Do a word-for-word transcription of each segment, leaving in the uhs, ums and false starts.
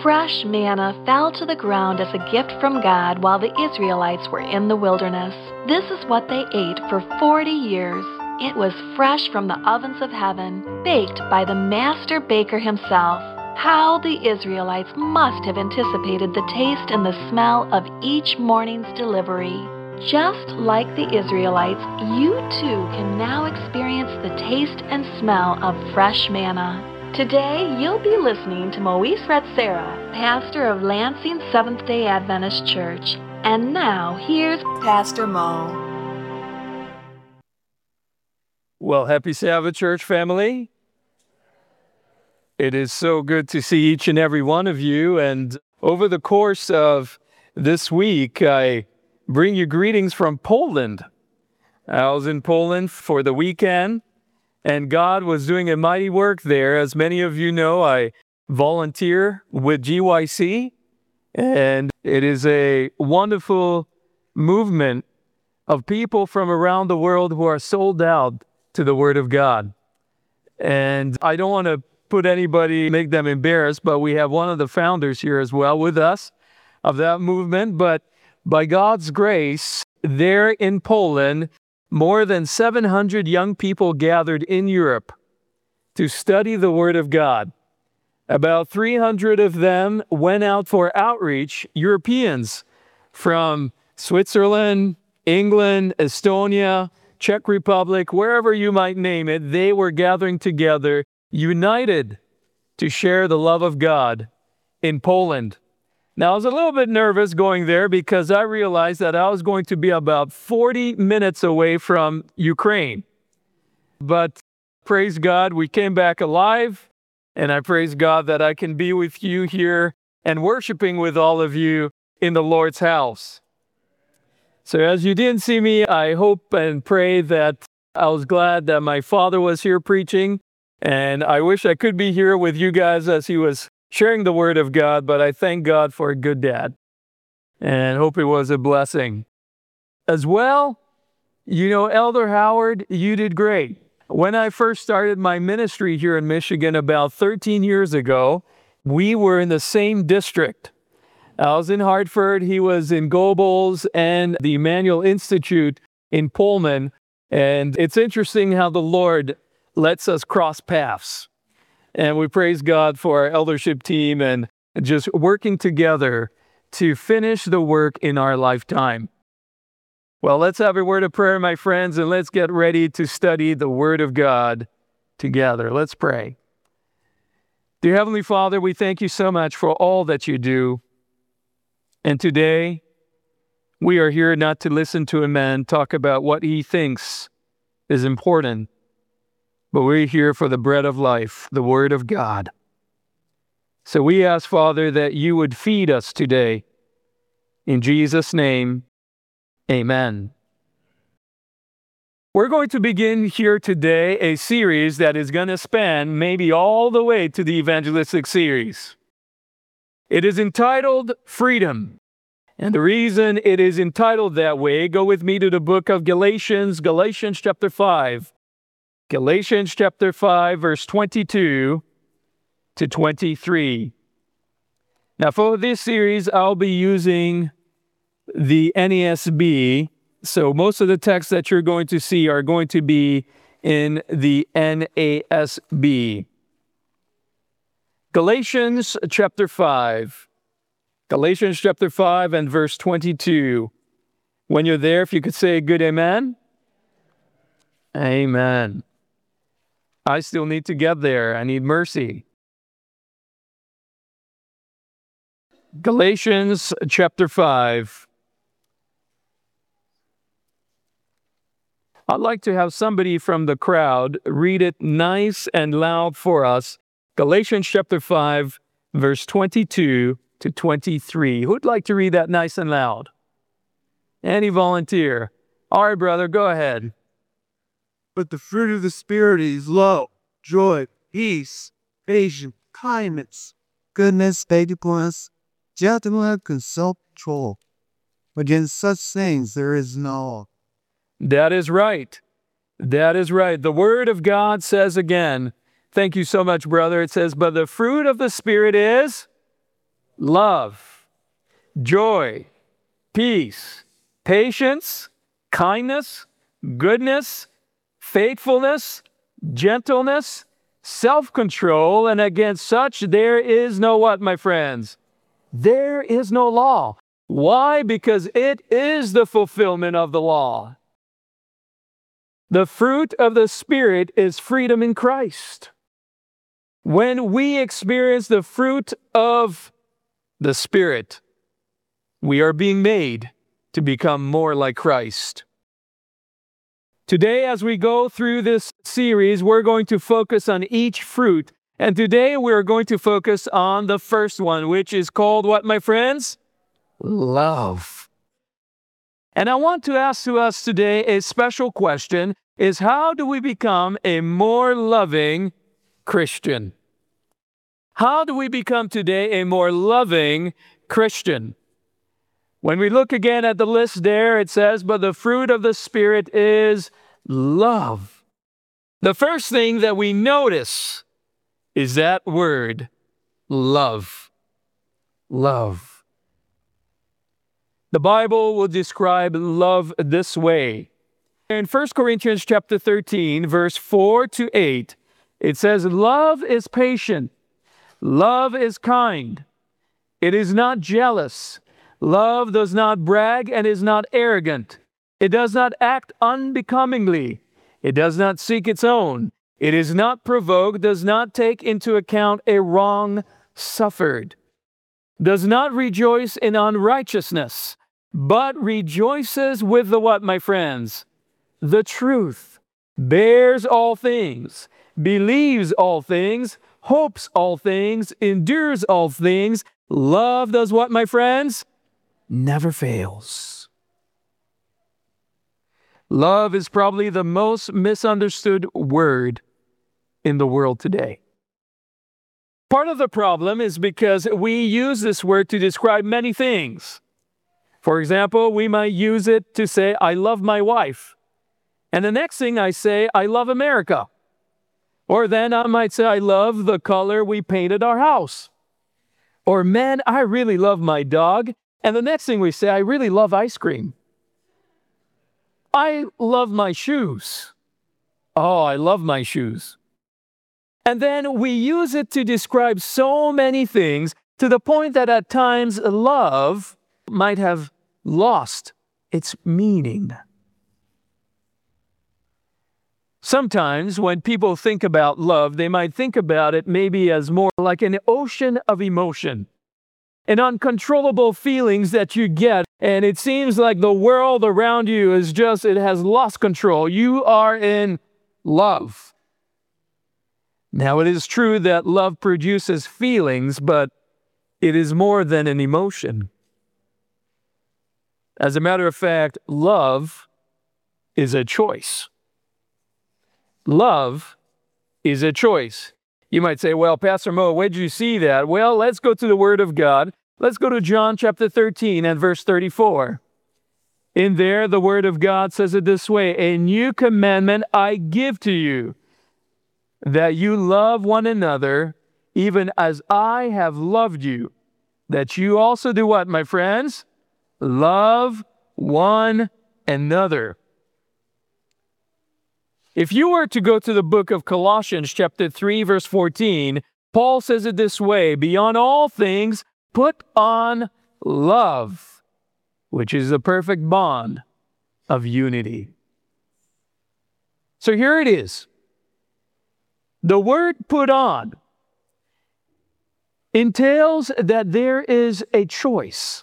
Fresh manna fell to the ground as a gift from God while the Israelites were in the wilderness. This is what they ate for forty years. It was fresh from the ovens of heaven, baked by the master baker himself. How the Israelites must have anticipated the taste and the smell of each morning's delivery. Just like the Israelites, you too can now experience the taste and smell of fresh manna. Today, you'll be listening to Moise Ratsera, pastor of Lansing Seventh-day Adventist Church. And now, here's Pastor Mo. Well, happy Sabbath, church family. It is so good to see each and every one of you. And over the course of this week, I bring you greetings from Poland. I was in Poland for the weekend, and God was doing a mighty work there. As many of you know, I volunteer with G Y C, and it is a wonderful movement of people from around the world who are sold out to the Word of God. And I don't want to put anybody, make them embarrassed, but we have one of the founders here as well with us of that movement. But by God's grace, there in Poland, more than seven hundred young people gathered in Europe to study the Word of God. About three hundred of them went out for outreach, Europeans from Switzerland, England, Estonia, Czech Republic, wherever you might name it. They were gathering together, united to share the love of God in Poland. Now, I was a little bit nervous going there because I realized that I was going to be about forty minutes away from Ukraine. But praise God, we came back alive, and I praise God that I can be with you here and worshiping with all of you in the Lord's house. So as you didn't see me, I hope and pray that I was glad that my father was here preaching, and I wish I could be here with you guys as he was sharing the Word of God, but I thank God for a good dad and hope it was a blessing. As well, you know, Elder Howard, you did great. When I first started my ministry here in Michigan about thirteen years ago, we were in the same district. I was in Hartford, he was in Goebbels and the Emmanuel Institute in Pullman, and it's interesting how the Lord lets us cross paths. And we praise God for our eldership team and just working together to finish the work in our lifetime. Well, let's have a word of prayer, my friends, and let's get ready to study the Word of God together. Let's pray. Dear Heavenly Father, we thank you so much for all that you do. And today, we are here not to listen to a man talk about what he thinks is important, but we're here for the bread of life, the Word of God. So we ask, Father, that you would feed us today. In Jesus' name, amen. We're going to begin here today a series that is going to span maybe all the way to the evangelistic series. It is entitled Freedom. And the reason it is entitled that way, go with me to the book of Galatians, Galatians chapter five. Galatians chapter five, verse twenty-two to twenty-three. Now for this series, I'll be using the N A S B. So most of the texts that you're going to see are going to be in the N A S B. Galatians chapter five. Galatians chapter five and verse twenty-two. When you're there, if you could say a good amen. Amen. I still need to get there. I need mercy. Galatians chapter five. I'd like to have somebody from the crowd read it nice and loud for us. Galatians chapter five, verse twenty-two to twenty-three. Who'd like to read that nice and loud? Any volunteer? All right, brother, go ahead. But the fruit of the Spirit is love, joy, peace, patience, kindness, goodness, faithfulness, gentleness, and self-control. Against such things there is no law. That is right. That is right. The Word of God says again, thank you so much, brother. It says, but the fruit of the Spirit is love, joy, peace, patience, kindness, goodness, faithfulness, gentleness, self-control, and against such there is no what, my friends? There is no law. Why? Because it is the fulfillment of the law. The fruit of the Spirit is freedom in Christ. When we experience the fruit of the Spirit, we are being made to become more like Christ. Today, as we go through this series, we're going to focus on each fruit. And today we're going to focus on the first one, which is called what, my friends? Love. And I want to ask to us today a special question, is how do we become a more loving Christian? How do we become today a more loving Christian? When we look again at the list there, it says, but the fruit of the Spirit is love. The first thing that we notice is that word, love. Love. The Bible will describe love this way. In First Corinthians chapter thirteen, verse four to eight, it says, love is patient. Love is kind. It is not jealous. Love does not brag and is not arrogant. It does not act unbecomingly. It does not seek its own. It is not provoked, does not take into account a wrong suffered. Does not rejoice in unrighteousness, but rejoices with the what, my friends? The truth. Bears all things, believes all things, hopes all things, endures all things. Love does what, my friends? Never fails. Love is probably the most misunderstood word in the world today. Part of the problem is because we use this word to describe many things. For example, we might use it to say, I love my wife. And the next thing I say, I love America. Or then I might say, I love the color we painted our house. Or, man, I really love my dog. And the next thing we say, I really love ice cream. I love my shoes. Oh, I love my shoes. And then we use it to describe so many things to the point that at times love might have lost its meaning. Sometimes when people think about love, they might think about it maybe as more like an ocean of emotion, an uncontrollable feelings that you get, and it seems like the world around you is just, it has lost control. You are in love. Now, it is true that love produces feelings, but it is more than an emotion. As a matter of fact, love is a choice. Love is a choice. You might say, well, Pastor Mo, where did you see that? Well, let's go to the Word of God. Let's go to John chapter thirteen and verse thirty-four. In there, the Word of God says it this way, a new commandment I give to you, that you love one another, even as I have loved you, that you also do what, my friends? Love one another. If you were to go to the book of Colossians chapter three, verse fourteen, Paul says it this way, beyond all things, put on love, which is the perfect bond of unity. So here it is. The word put on entails that there is a choice.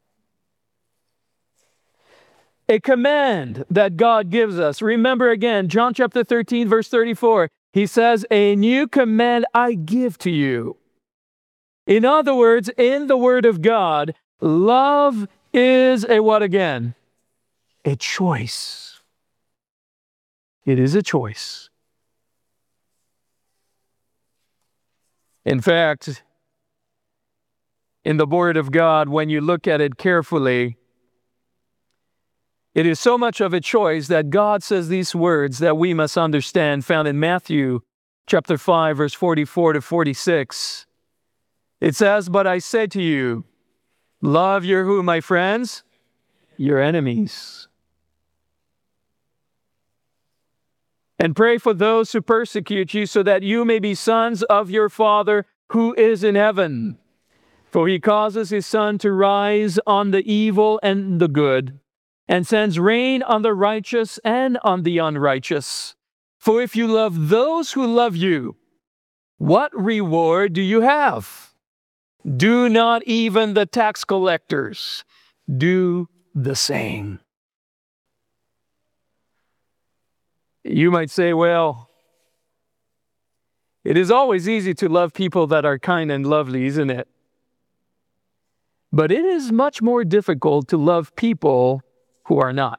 A command that God gives us. Remember again, John chapter thirteen, verse thirty-four. He says, a new command I give to you. In other words, in the Word of God, love is a what again? A choice. It is a choice. In fact, in the Word of God, when you look at it carefully, it is so much of a choice that God says these words that we must understand, found in Matthew chapter five, verse forty-four to forty-six. It says, but I say to you, love your who, my friends? Your enemies. And pray for those who persecute you, so that you may be sons of your Father who is in heaven. For he causes his sun to rise on the evil and the good, and sends rain on the righteous and on the unrighteous. For if you love those who love you, what reward do you have? Do not even the tax collectors do the same? You might say, well, it is always easy to love people that are kind and lovely, isn't it? But it is much more difficult to love people who are not.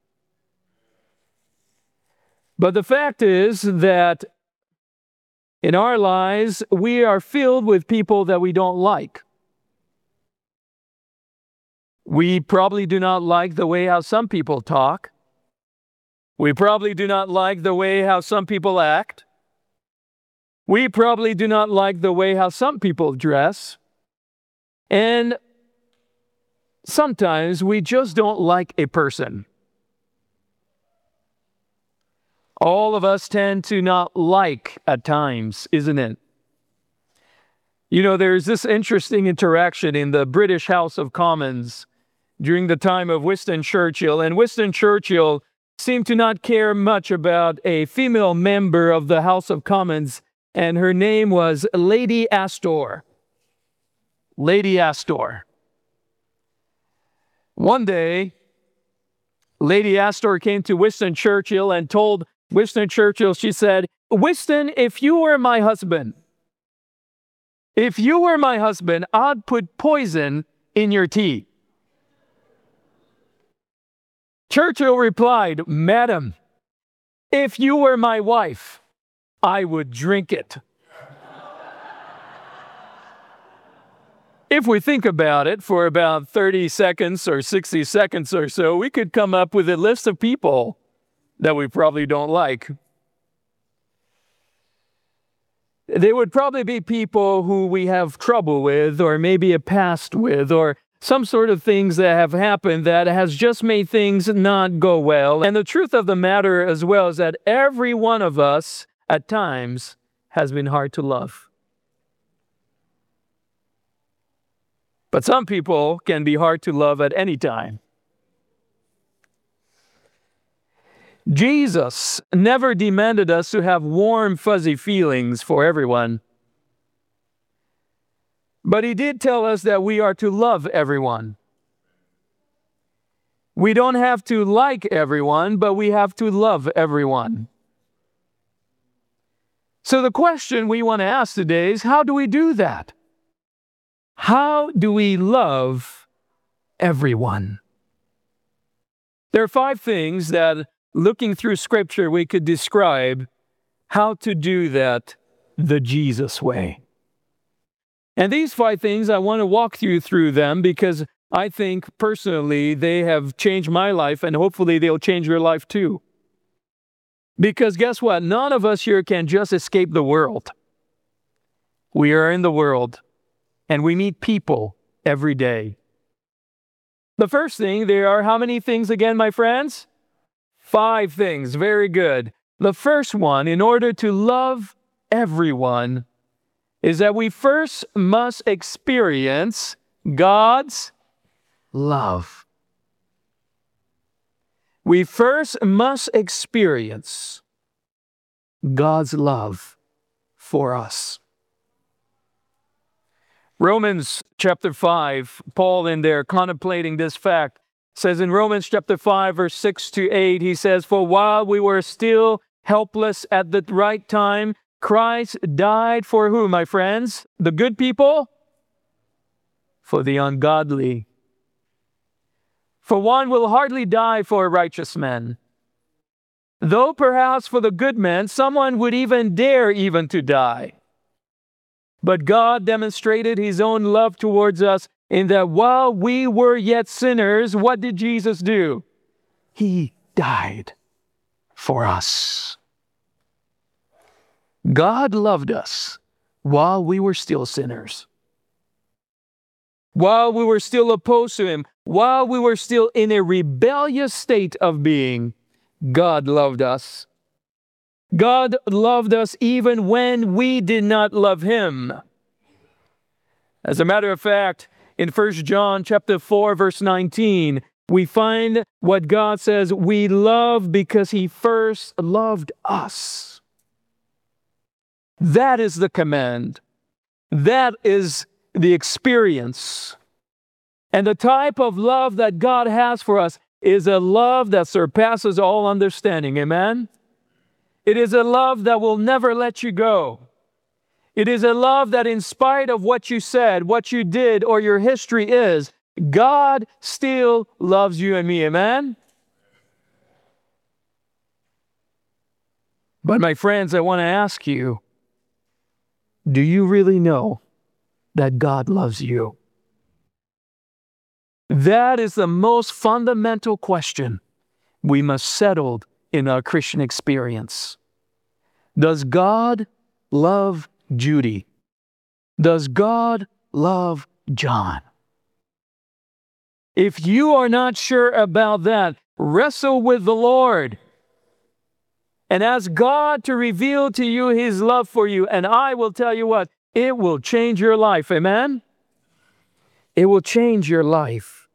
But the fact is that in our lives, we are filled with people that we don't like. We probably do not like the way how some people talk. We probably do not like the way how some people act. We probably do not like the way how some people dress. And sometimes we just don't like a person. All of us tend to not like at times, isn't it? You know, there's this interesting interaction in the British House of Commons during the time of Winston Churchill. And Winston Churchill seemed to not care much about a female member of the House of Commons, and her name was Lady Astor. Lady Astor. One day, Lady Astor came to Winston Churchill and told Winston Churchill, she said, Winston, if you were my husband, if you were my husband, I'd put poison in your tea. Churchill replied, Madam, if you were my wife, I would drink it. If we think about it for about thirty seconds or sixty seconds or so, we could come up with a list of people that we probably don't like. They would probably be people who we have trouble with, or maybe a past with, or some sort of things that have happened that has just made things not go well. And the truth of the matter as well is that every one of us at times has been hard to love. But some people can be hard to love at any time. Jesus never demanded us to have warm, fuzzy feelings for everyone. But he did tell us that we are to love everyone. We don't have to like everyone, but we have to love everyone. So the question we want to ask today is, how do we do that? How do we love everyone? There are five things that, looking through Scripture, we could describe how to do that the Jesus way. And these five things, I want to walk you through them because I think personally they have changed my life, and hopefully they'll change your life too. Because guess what? None of us here can just escape the world. We are in the world, and we meet people every day. The first thing, there are how many things again, my friends? Five things. Very good. The first one, in order to love everyone, is that we first must experience God's love. We first must experience God's love for us. Romans chapter five, Paul in there contemplating this fact, says in Romans chapter five, verse six to eight, he says, For while we were still helpless at the right time, Christ died for who, my friends? The good people? For the ungodly. For one will hardly die for a righteous man, though perhaps for the good man someone would even dare even to die. But God demonstrated his own love towards us in that while we were yet sinners, what did Jesus do? He died for us. God loved us while we were still sinners. while we were still opposed to him, while we were still in a rebellious state of being, God loved us. God loved us even when we did not love him. As a matter of fact, in First John chapter four, verse nineteen, we find what God says, we love because he first loved us. That is the command. That is the experience. And the type of love that God has for us is a love that surpasses all understanding. Amen? It is a love that will never let you go. It is a love that in spite of what you said, what you did, or your history is, God still loves you and me. Amen? But my friends, I want to ask you, do you really know that God loves you? That is the most fundamental question we must settle in our Christian experience. Does God love Judy? Does God love John? If you are not sure about that, wrestle with the Lord and ask God to reveal to you his love for you. And I will tell you what, it will change your life. Amen? It will change your life.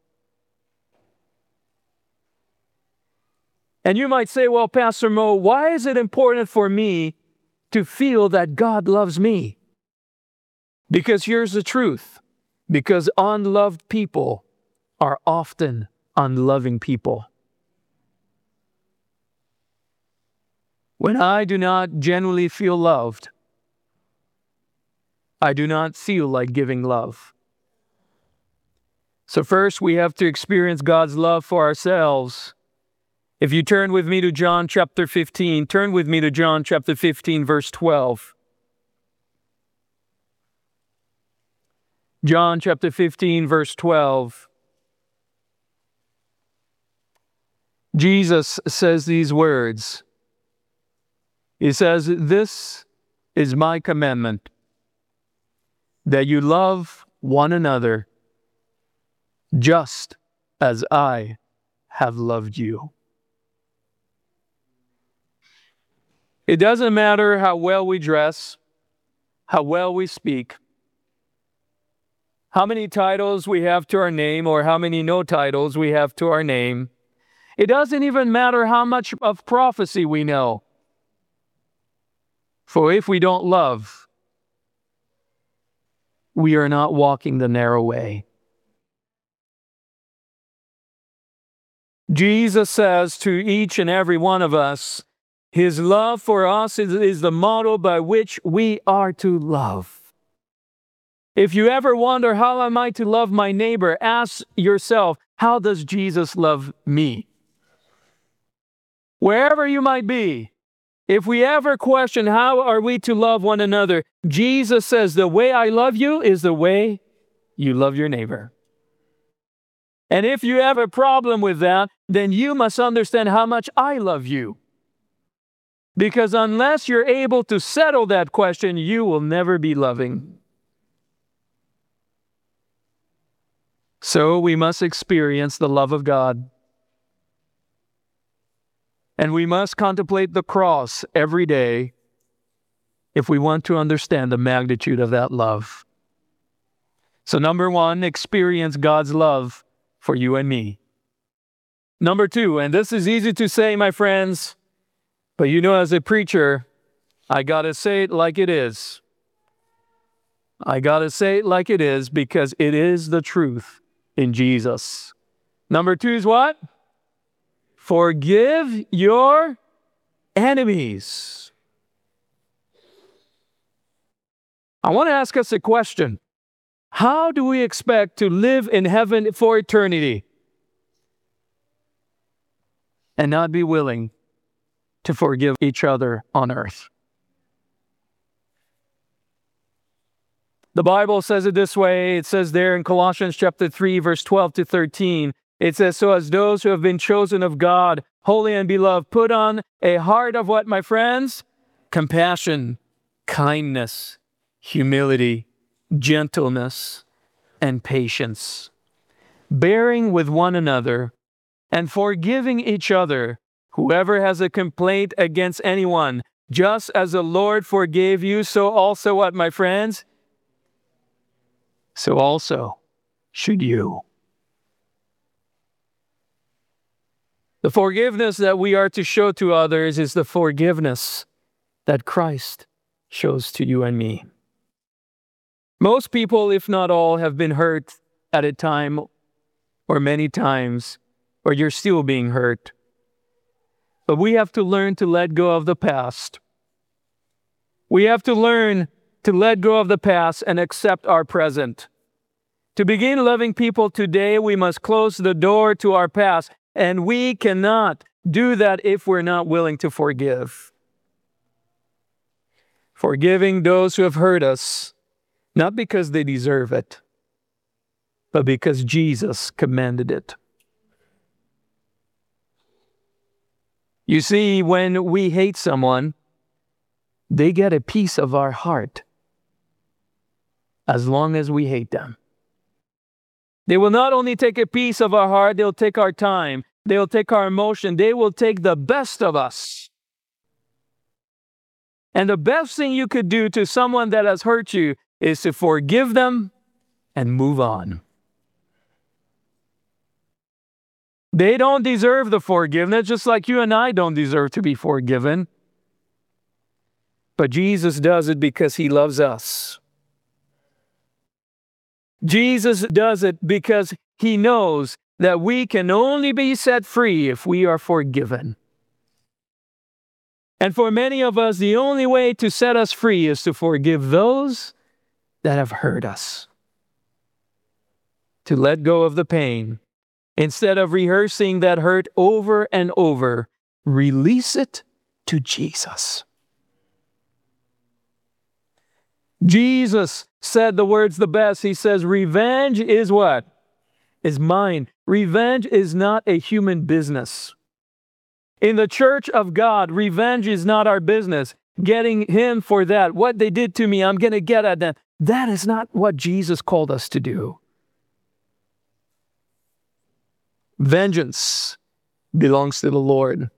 And you might say, well, Pastor Mo, why is it important for me to feel that God loves me? Because here's the truth. Because unloved people are often unloving people. When I do not genuinely feel loved, I do not feel like giving love. So first, we have to experience God's love for ourselves. If you turn with me to John chapter fifteen, turn with me to John chapter fifteen, verse twelve. John chapter fifteen, verse twelve. Jesus says these words. He says, "This is my commandment, that you love one another just as I have loved you." It doesn't matter how well we dress, how well we speak, how many titles we have to our name, or how many no titles we have to our name. It doesn't even matter how much of prophecy we know. For if we don't love, we are not walking the narrow way. Jesus says to each and every one of us, his love for us is, is the model by which we are to love. If you ever wonder, how am I to love my neighbor? Ask yourself, how does Jesus love me? Wherever you might be, if we ever question how are we to love one another, Jesus says, the way I love you is the way you love your neighbor. And if you have a problem with that, then you must understand how much I love you. Because unless you're able to settle that question, you will never be loving. So we must experience the love of God. And we must contemplate the cross every day if we want to understand the magnitude of that love. So number one, experience God's love for you and me. Number two, and this is easy to say, my friends, but you know, as a preacher, I gotta say it like it is. I gotta say it like it is because it is the truth in Jesus. Number two is what? Forgive your enemies. I want to ask us a question. How do we expect to live in heaven for eternity and not be willing to forgive each other on earth? The Bible says it this way. It says there in Colossians chapter three, verse twelve to thirteen, it says, so as those who have been chosen of God, holy and beloved, put on a heart of what, my friends? Compassion, kindness, humility, gentleness, and patience, bearing with one another and forgiving each other. Whoever has a complaint against anyone, just as the Lord forgave you, so also what, my friends? So also should you. The forgiveness that we are to show to others is the forgiveness that Christ shows to you and me. Most people, if not all, have been hurt at a time or many times, or you're still being hurt. But we have to learn to let go of the past. We have to learn to let go of the past and accept our present. To begin loving people today, we must close the door to our past, and we cannot do that if we're not willing to forgive. Forgiving those who have hurt us, not because they deserve it, but because Jesus commanded it. You see, when we hate someone, they get a piece of our heart as long as we hate them. They will not only take a piece of our heart, they'll take our time, they'll take our emotion, they will take the best of us. And the best thing you could do to someone that has hurt you is to forgive them and move on. They don't deserve the forgiveness, just like you and I don't deserve to be forgiven. But Jesus does it because he loves us. Jesus does it because he knows that we can only be set free if we are forgiven. And for many of us, the only way to set us free is to forgive those that have hurt us. To let go of the pain. Instead of rehearsing that hurt over and over, release it to Jesus. Jesus said the words the best. He says, revenge is what? Is mine. Revenge is not a human business. In the church of God, revenge is not our business. Getting him for that, what they did to me, I'm going to get at them. That is not what Jesus called us to do. Vengeance belongs to the Lord.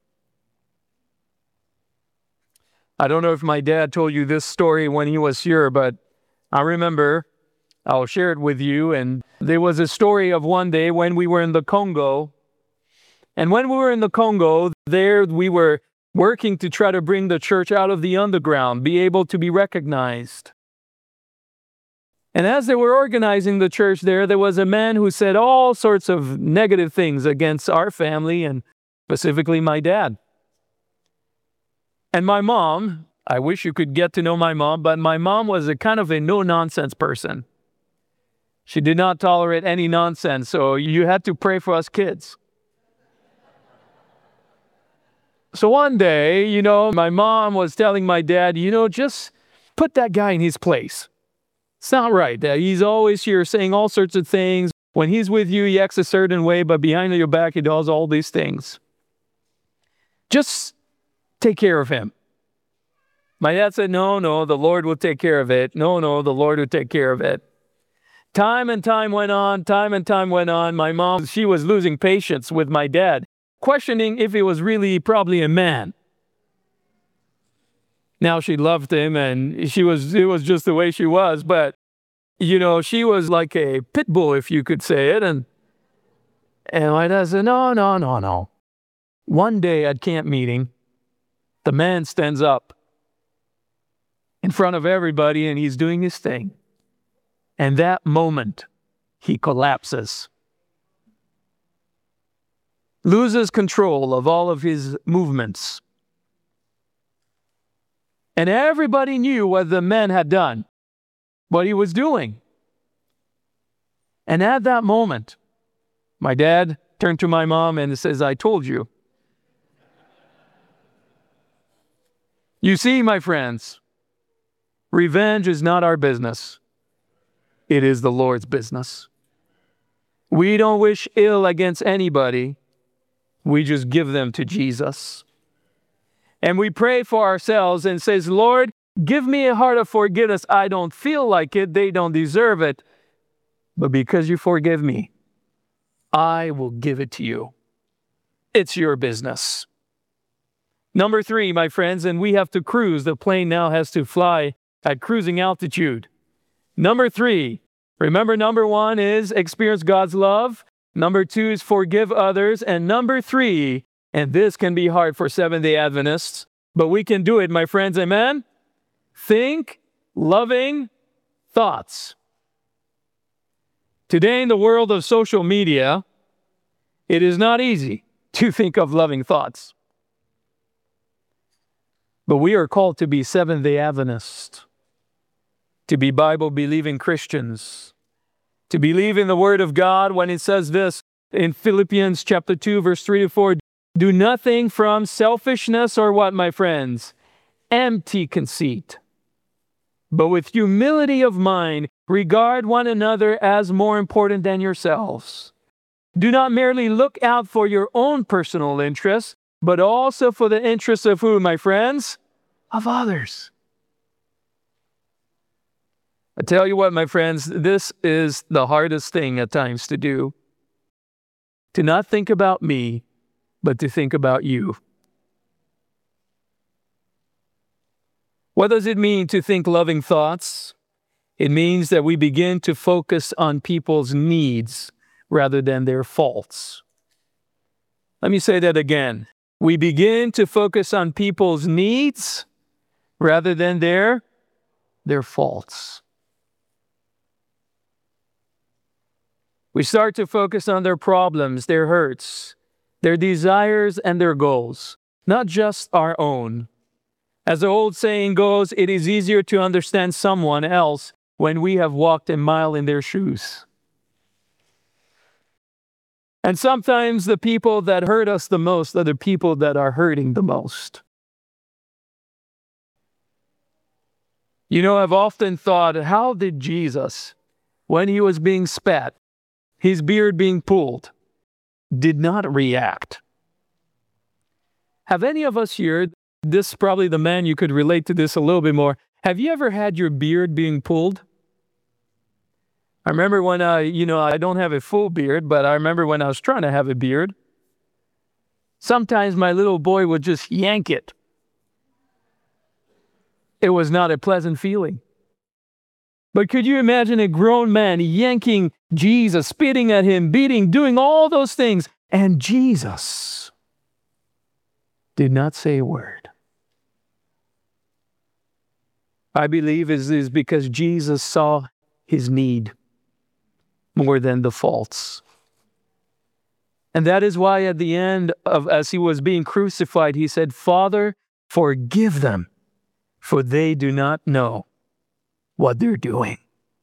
I don't know if my dad told you this story when he was here, but I remember, I'll share it with you. And there was a story of one day when we were in the Congo. And when we were in the Congo, there we were working to try to bring the church out of the underground, be able to be recognized. And as they were organizing the church there, there was a man who said all sorts of negative things against our family and specifically my dad. And my mom, I wish you could get to know my mom, but my mom was a kind of a no-nonsense person. She did not tolerate any nonsense, so you had to pray for us kids. So one day, you know, my mom was telling my dad, you know, just put that guy in his place. It's not right. Uh, he's always here saying all sorts of things. When he's with you, he acts a certain way, but behind your back, he does all these things. Just take care of him. My dad said, no, no, the Lord will take care of it. No, no, the Lord will take care of it. Time and time went on, time and time went on. My mom, she was losing patience with my dad, questioning if he was really probably a man. Now she loved him and she was, it was just the way she was. But, you know, she was like a pit bull, if you could say it. And, and my dad said, no, no, no, no. One day at camp meeting, the man stands up in front of everybody and he's doing his thing. And that moment, he collapses. Loses control of all of his movements. And everybody knew what the man had done, what he was doing. And at that moment, my dad turned to my mom and says, I told you. You see, my friends, revenge is not our business. It is the Lord's business. We don't wish ill against anybody. We just give them to Jesus. And we pray for ourselves and says, Lord, give me a heart of forgiveness. I don't feel like it. They don't deserve it. But because you forgive me, I will give it to you. It's your business. Number three, my friends, and we have to cruise. The plane now has to fly at cruising altitude. Number three, remember number one is experience God's love. Number two is forgive others. And number three, and this can be hard for Seventh-day Adventists, but we can do it, my friends, amen? Think loving thoughts. Today in the world of social media, it is not easy to think of loving thoughts. But we are called to be Seventh-day Adventists, to be Bible-believing Christians, to believe in the Word of God when it says this in Philippians chapter two, verse three to four, do nothing from selfishness or what, my friends? Empty conceit. But with humility of mind, regard one another as more important than yourselves. Do not merely look out for your own personal interests, but also for the interests of who, my friends? Of others. I tell you what, my friends, this is the hardest thing at times to do. To not think about me, but to think about you. What does it mean to think loving thoughts? It means that we begin to focus on people's needs rather than their faults. Let me say that again. We begin to focus on people's needs rather than their, their faults. We start to focus on their problems, their hurts, their desires, and their goals, not just our own. As the old saying goes, it is easier to understand someone else when we have walked a mile in their shoes. And sometimes the people that hurt us the most are the people that are hurting the most. You know, I've often thought, how did Jesus, when he was being spat, his beard being pulled, did not react? Have any of us here, this is probably the man you could relate to this a little bit more, have you ever had your beard being pulled? I remember when I, you know, I don't have a full beard, but I remember when I was trying to have a beard, sometimes my little boy would just yank it. It was not a pleasant feeling. But could you imagine a grown man yanking Jesus, spitting at him, beating, doing all those things, and Jesus did not say a word? I believe it is because Jesus saw his need more than the faults. And that is why at the end of, as he was being crucified, he said, Father, forgive them, for they do not know what they're doing.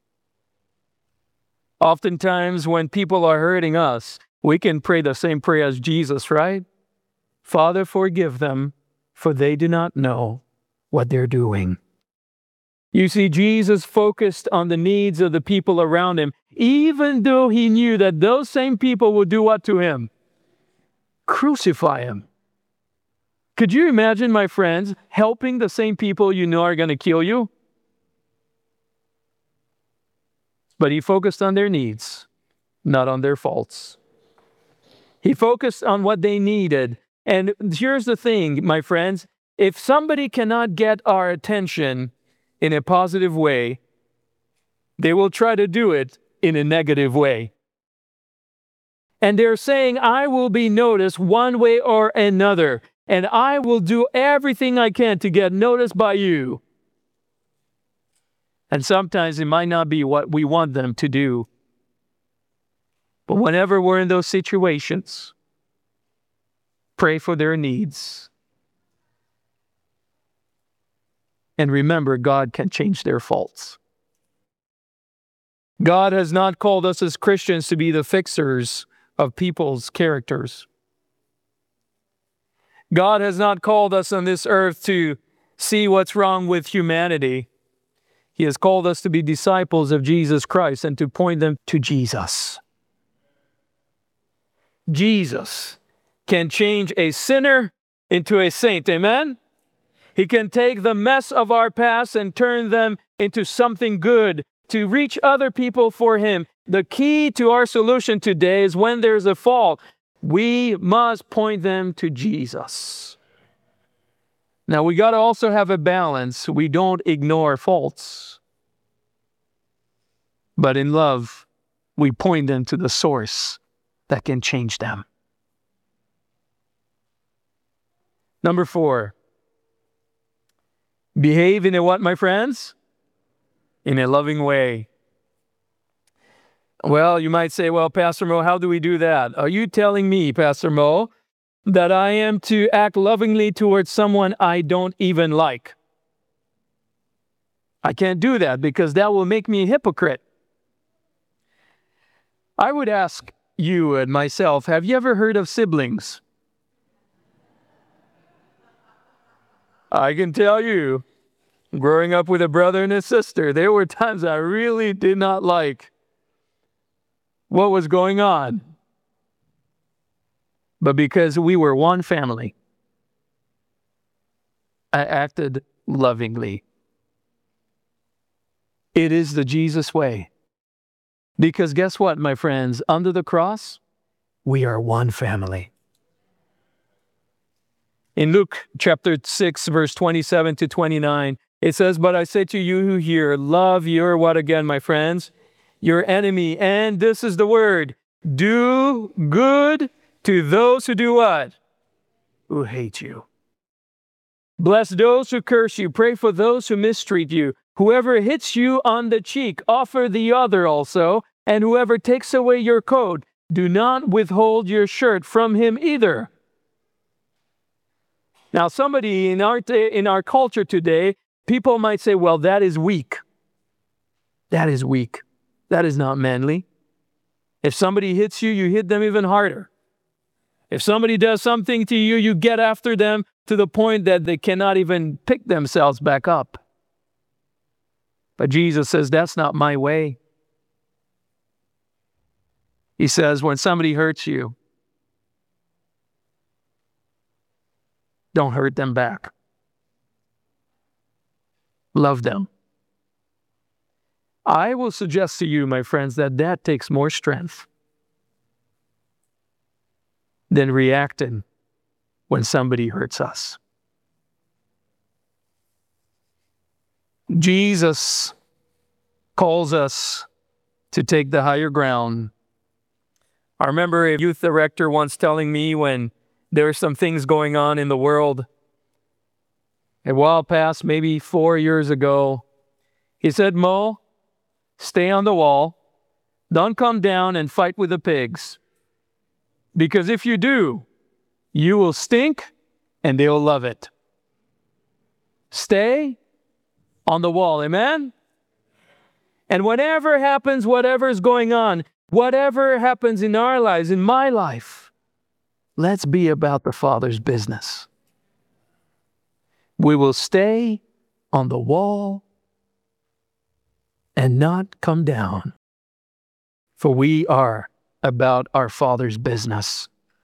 Oftentimes when people are hurting us, we can pray the same prayer as Jesus, right? Father, forgive them, for they do not know what they're doing. You see, Jesus focused on the needs of the people around him, even though he knew that those same people would do what to him? Crucify him. Could you imagine, my friends, helping the same people you know are going to kill you? But he focused on their needs, not on their faults. He focused on what they needed. And here's the thing, my friends, if somebody cannot get our attention in a positive way, they will try to do it in a negative way. And they're saying, I will be noticed one way or another, and I will do everything I can to get noticed by you. And sometimes it might not be what we want them to do. But whenever we're in those situations, pray for their needs. And remember, God can change their faults. God has not called us as Christians to be the fixers of people's characters. God has not called us on this earth to see what's wrong with humanity. He has called us to be disciples of Jesus Christ and to point them to Jesus. Jesus can change a sinner into a saint. Amen? He can take the mess of our past and turn them into something good to reach other people for Him. the key to our solution today is when there's a fault, we must point them to Jesus. Now, we got to also have a balance. We don't ignore faults. But in love, we point them to the source that can change them. Number four, behave in a what, my friends? In a loving way. Well, you might say, well, Pastor Mo, how do we do that? Are you telling me, Pastor Mo, that I am to act lovingly towards someone I don't even like? I can't do that because that will make me a hypocrite. I would ask you and myself, have you ever heard of siblings? I can tell you, growing up with a brother and a sister, there were times I really did not like what was going on. But because we were one family, I acted lovingly. It is the Jesus way. Because guess what, my friends? Under the cross, we are one family. In Luke chapter six, verse twenty-seven to twenty-nine, it says, but I say to you who hear, love your what again, my friends? Your enemy. And this is the word, do good to those who do what? Who hate you. Bless those who curse you. Pray for those who mistreat you. Whoever hits you on the cheek, offer the other also. And whoever takes away your coat, do not withhold your shirt from him either. Now, somebody in our, in our culture today, people might say, well, that is weak. That is weak. That is not manly. If somebody hits you, you hit them even harder. If somebody does something to you, you get after them to the point that they cannot even pick themselves back up. But Jesus says, that's not my way. He says, when somebody hurts you, don't hurt them back. Love them. I will suggest to you, my friends, that that takes more strength than reacting when somebody hurts us. Jesus calls us to take the higher ground. I remember a youth director once telling me when there were some things going on in the world, a while past, maybe four years ago, he said, Mo, stay on the wall. Don't come down and fight with the pigs. Because if you do, you will stink and they'll love it. Stay on the wall, amen? And whatever happens, whatever is going on, whatever happens in our lives, in my life, let's be about the Father's business. We will stay on the wall and not come down, for we are about our Father's business.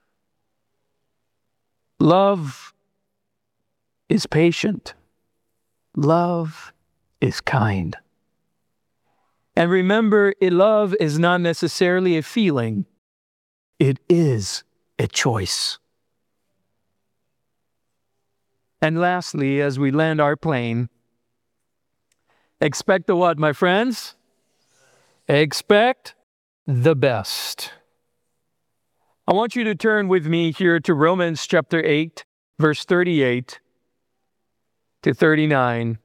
Love is patient. Love is kind. And remember, love is not necessarily a feeling. It is a choice. And lastly, as we land our plane, expect the what, my friends? Expect the best. I want you to turn with me here to Romans chapter eight, verse thirty-eight to thirty-nine.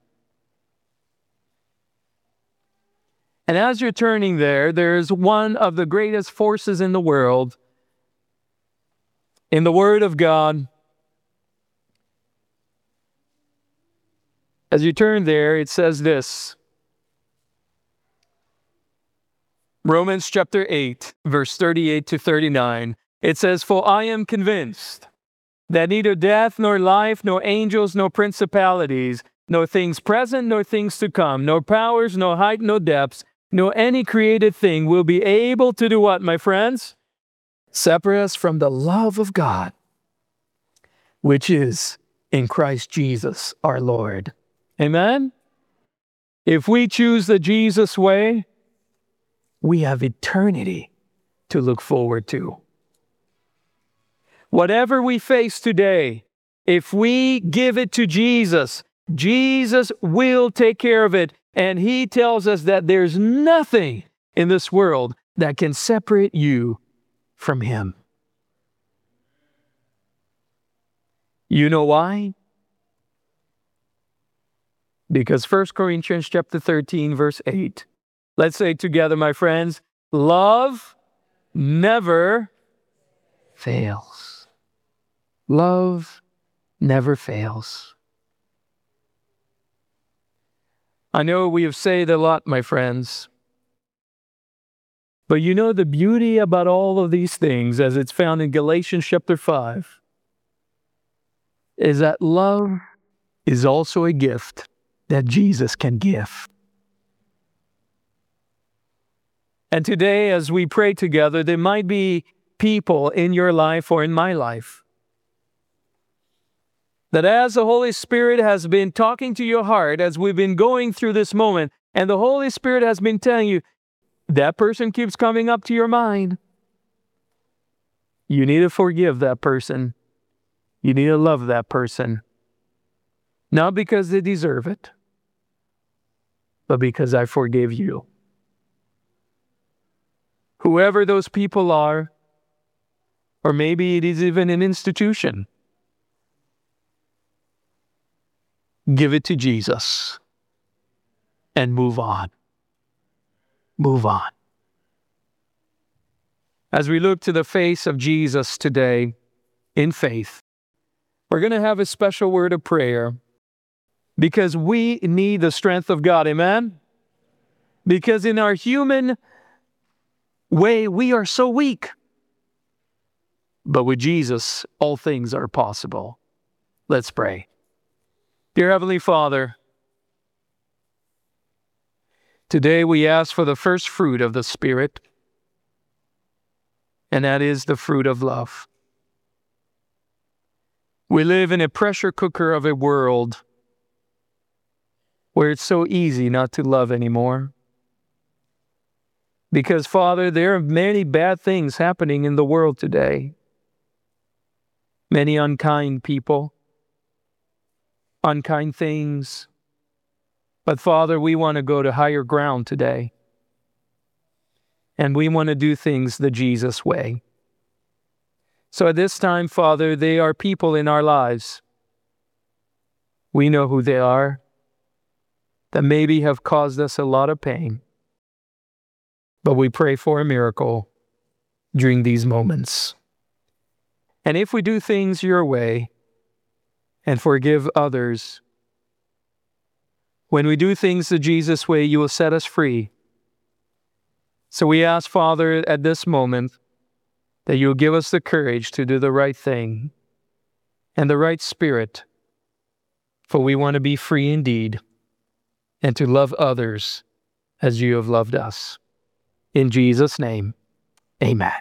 And as you're turning there, there's one of the greatest forces in the world, in the Word of God. As you turn there, it says this. Romans chapter eight, verse thirty-eight to thirty-nine. It says, for I am convinced that neither death, nor life, nor angels, nor principalities, nor things present, nor things to come, nor powers, nor height, nor depths, nor any created thing will be able to do what, my friends? Separate us from the love of God, which is in Christ Jesus our Lord. Amen? If we choose the Jesus way, we have eternity to look forward to. Whatever we face today, if we give it to Jesus, Jesus will take care of it. And He tells us that there's nothing in this world that can separate you from Him. You know why? Because First Corinthians chapter thirteen, verse eight. Let's say together, my friends, love never fails. Love never fails. I know we have said a lot, my friends. But you know the beauty about all of these things, as it's found in Galatians chapter five, is that love is also a gift that Jesus can give. And today, as we pray together, there might be people in your life or in my life that as the Holy Spirit has been talking to your heart, as we've been going through this moment, and the Holy Spirit has been telling you, that person keeps coming up to your mind. You need to forgive that person. You need to love that person. Not because they deserve it, but because I forgive you. Whoever those people are, or maybe it is even an institution, give it to Jesus and move on. Move on. As we look to the face of Jesus today in faith, we're going to have a special word of prayer because we need the strength of God. Amen? Because in our human way, we are so weak. But with Jesus, all things are possible. Let's pray. Dear Heavenly Father, today we ask for the first fruit of the Spirit, and that is the fruit of love. We live in a pressure cooker of a world where it's so easy not to love anymore. Because, Father, there are many bad things happening in the world today. Many unkind people, unkind things. But, Father, we want to go to higher ground today. And we want to do things the Jesus way. So at this time, Father, they are people in our lives. We know who they are, that maybe have caused us a lot of pain. But we pray for a miracle during these moments. And if we do things your way and forgive others, when we do things the Jesus way, you will set us free. So we ask, Father, at this moment, that you will give us the courage to do the right thing and the right spirit, for we want to be free indeed and to love others as you have loved us. In Jesus' name, amen.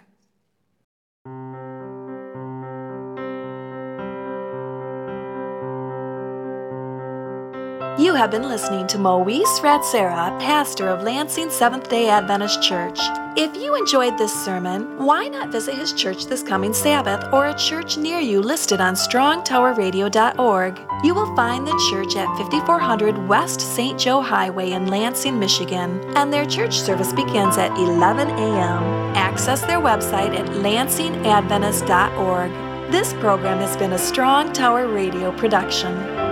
You have been listening to Moise Ratsera, pastor of Lansing Seventh-day Adventist Church. If you enjoyed this sermon, why not visit his church this coming Sabbath or a church near you listed on strong tower radio dot org? You will find the church at fifty-four hundred West Saint Joe Highway in Lansing, Michigan, and their church service begins at eleven a.m. Access their website at lansing adventist dot org. This program has been a Strong Tower Radio production.